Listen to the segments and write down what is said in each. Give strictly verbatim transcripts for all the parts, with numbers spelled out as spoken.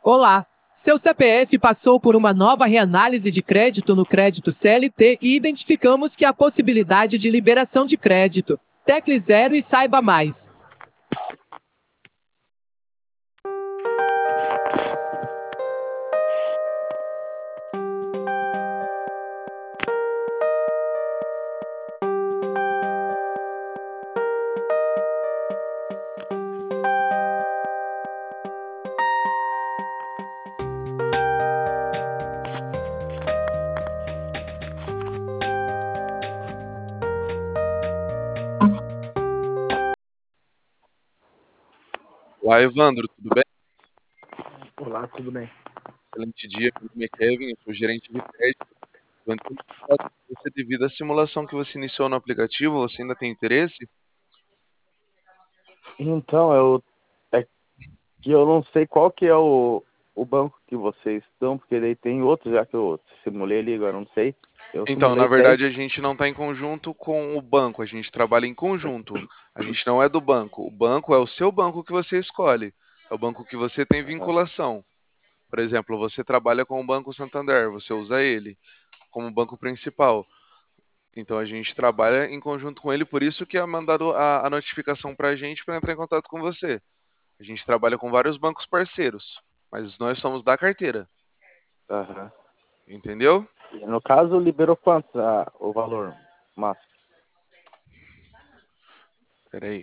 Olá! Seu C P F passou por uma nova reanálise de crédito no crédito C L T e identificamos que há possibilidade de liberação de crédito. Tecle zero e saiba mais. Olá, Evandro, tudo bem? Olá, tudo bem? Excelente dia, meu nome é Kevin, eu sou gerente de crédito. Eu entrei em contato com você devido à simulação que você iniciou no aplicativo, você ainda tem interesse? Então, eu é que eu não sei qual que é o, o banco que vocês estão, porque daí tem outro já que eu simulei ali, agora eu não sei. Eu Então, na simulei dez. verdade, a gente não está em conjunto com o banco, a gente trabalha em conjunto. A gente não é do banco. O banco é o seu banco que você escolhe. É o banco que você tem Aham, vinculação. Por exemplo, você trabalha com o Banco Santander, você usa ele como banco principal. Então a gente trabalha em conjunto com ele, por isso que é mandado a, a notificação para a gente para entrar em contato com você. A gente trabalha com vários bancos parceiros, mas nós somos da carteira, aham. entendeu? E no caso, liberou quanto ah, o valor máximo? Peraí.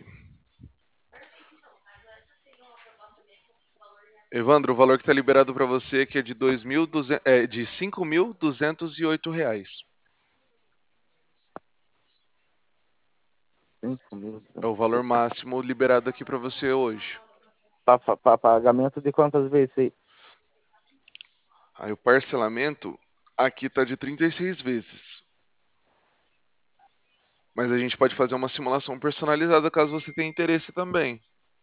Evandro, o valor que está liberado para você aqui é de, dois mil e duzentos, é, de cinco mil duzentos e oito reais. cinco mil. É o valor máximo liberado aqui para você hoje. Para pagamento de quantas vezes aí? Aí o parcelamento aqui está de trinta e seis vezes. Mas a gente pode fazer uma simulação personalizada caso você tenha interesse também.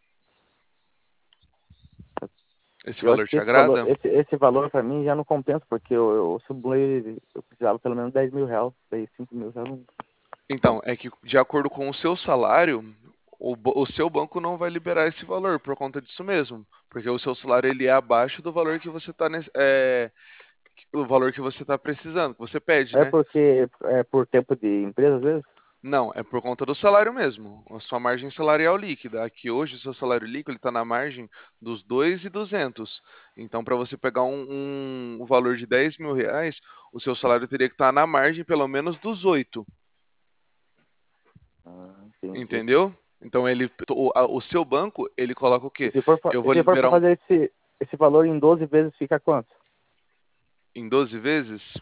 Esse Eu acho valor que te esse valor, agrada? esse, esse valor para mim já não compensa, porque eu, eu simulei, eu precisava pelo menos dez mil reais, daí cinco mil já não. Então, é que de acordo com o seu salário, o, bo- o seu banco não vai liberar esse valor por conta disso mesmo, porque o seu salário ele é abaixo do valor que você está é, o valor que você está precisando, que você pede, É né? porque é por tempo de empresa, às vezes? Não, é por conta do salário mesmo. A sua margem salarial líquida. Aqui hoje o seu salário líquido está na margem dos dois e duzentos. Então, para você pegar um, um, um valor de dez mil reais, o seu salário teria que estar na margem pelo menos dos oito. Ah, entendi. Entendeu? Então ele, o, a- o seu banco, ele coloca o E quê? se for, fa- Eu e vou se for para liberar um, fazer esse, esse valor em doze vezes, fica quanto? em doze vezes.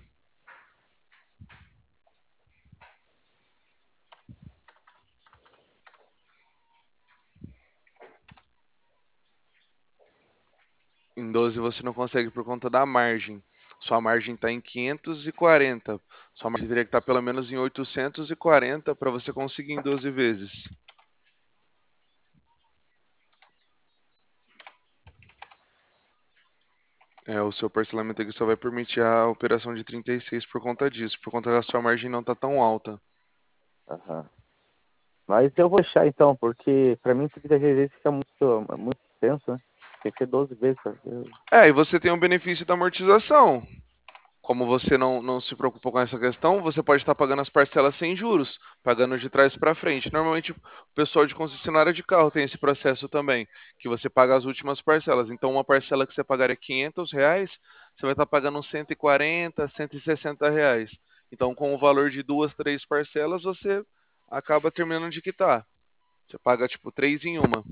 Em doze você não consegue por conta da margem. Sua margem está em quinhentos e quarenta. Sua margem teria que estar pelo menos em oitocentos e quarenta para você conseguir em doze vezes. É, o seu parcelamento aqui só vai permitir a operação de trinta e seis por conta disso, por conta da sua margem não estar tão alta. Aham. Mas eu vou deixar então, porque para mim trinta vezes fica muito, muito tenso, né? Tem que ser doze vezes. Pra... É, e você tem o benefício da amortização. Como você não, não se preocupa com essa questão, você pode estar pagando as parcelas sem juros, pagando de trás para frente. Normalmente, o pessoal de concessionária de carro tem esse processo também, que você paga as últimas parcelas. Então, uma parcela que você pagaria quinhentos reais, você vai estar pagando cento e quarenta, cento e sessenta reais. Então, com o valor de duas, três parcelas, você acaba terminando de quitar. Você paga, tipo, três em uma.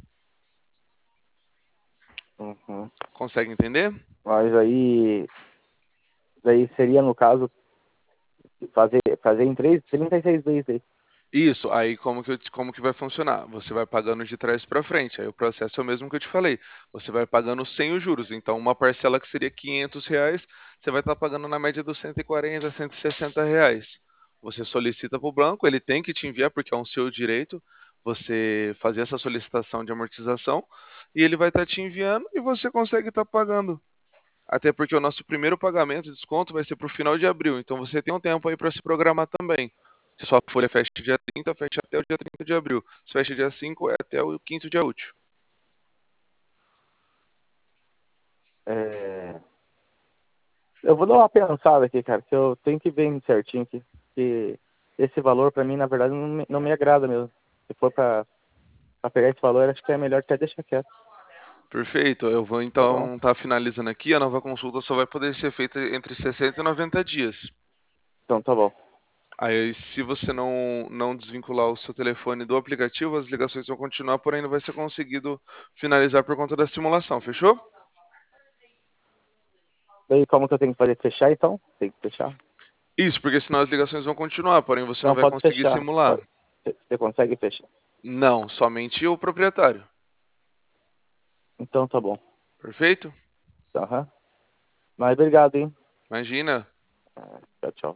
Uhum. Consegue entender? Mas aí, daí seria no caso fazer, fazer em três, trinta e seis vezes aí. Isso, aí como que, eu te- como que vai funcionar? Você vai pagando de trás para frente, aí o processo é o mesmo que eu te falei. Você vai pagando sem os juros, então uma parcela que seria quinhentos reais, você vai estar pagando na média dos cento e quarenta, cento e sessenta reais. Você solicita para o banco, ele tem que te enviar, porque é um seu direito, você fazer essa solicitação de amortização, e ele vai estar te enviando e você consegue estar pagando. Até porque o nosso primeiro pagamento de desconto vai ser para o final de abril. Então você tem um tempo aí para se programar também. Se sua folha fecha dia trinta, fecha até o dia trinta de abril. Se fecha dia cinco, é até o quinto dia útil. eu vou dar uma pensada aqui, cara, que eu tenho que ver certinho aqui, que esse valor pra mim, na verdade, não me, não me agrada mesmo. Se for pra, pra pegar esse valor, acho que é melhor até deixar quieto, Perfeito. Eu vou tá bom? então estar finalizando aqui. A nova consulta só vai poder ser feita entre sessenta e noventa dias. Então tá bom. Aí, se você não, não desvincular o seu telefone do aplicativo, as ligações vão continuar, porém não vai ser conseguido finalizar por conta da simulação, fechou? Daí como que eu tenho que fazer? Fechar então? Tem que fechar? Isso, porque senão as ligações vão continuar, porém você não Não, vai pode conseguir fechar. simular. Pode. Você você consegue fechar. Não, somente o proprietário. Então tá bom. Perfeito? Aham. Mas obrigado, hein? Imagina. Tchau, tchau.